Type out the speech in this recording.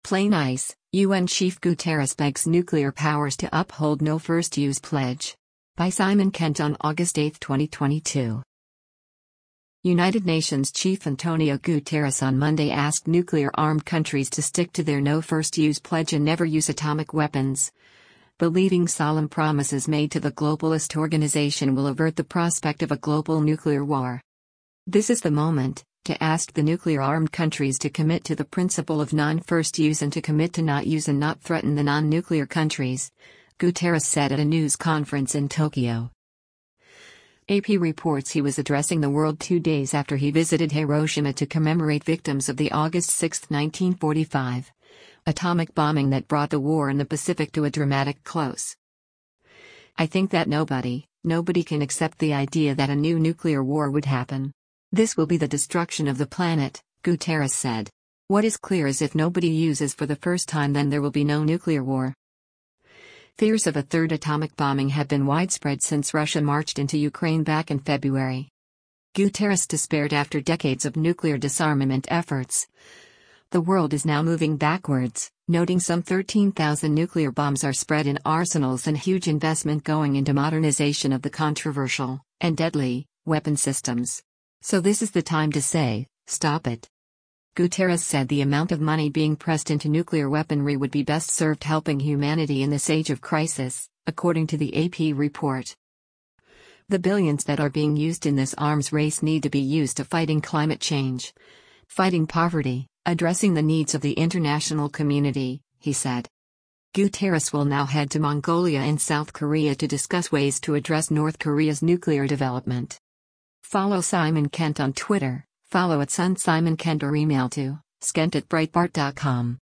Play nice, UN Chief Guterres begs nuclear powers to uphold no first-use pledge. By Simon Kent on August 8, 2022. United Nations Chief Antonio Guterres on Monday asked nuclear-armed countries to stick to their no first-use pledge and never use atomic weapons, believing solemn promises made to the globalist organization will avert the prospect of a global nuclear war. This is the moment to ask the nuclear-armed countries to commit to the principle of non-first use and to commit to not use and not threaten the non-nuclear countries, Guterres said at a news conference in Tokyo. AP reports he was addressing the world 2 days after he visited Hiroshima to commemorate victims of the August 6, 1945, atomic bombing that brought the war in the Pacific to a dramatic close. I think that nobody can accept the idea that a new nuclear war would happen. This will be the destruction of the planet, Guterres said. What is clear is if nobody uses for the first time, then there will be no nuclear war. Fears of a third atomic bombing have been widespread since Russia marched into Ukraine back in February. Guterres despaired after decades of nuclear disarmament efforts. The world is now moving backwards, noting some 13,000 nuclear bombs are spread in arsenals and huge investment going into modernization of the controversial and deadly weapon systems. So this is the time to say, stop it. Guterres said the amount of money being pressed into nuclear weaponry would be best served helping humanity in this age of crisis, according to the AP report. The billions that are being used in this arms race need to be used to fighting climate change, fighting poverty, addressing the needs of the international community, he said. Guterres will now head to Mongolia and South Korea to discuss ways to address North Korea's nuclear development. Follow Simon Kent on Twitter, follow @SunSimonKent or email to skent@breitbart.com.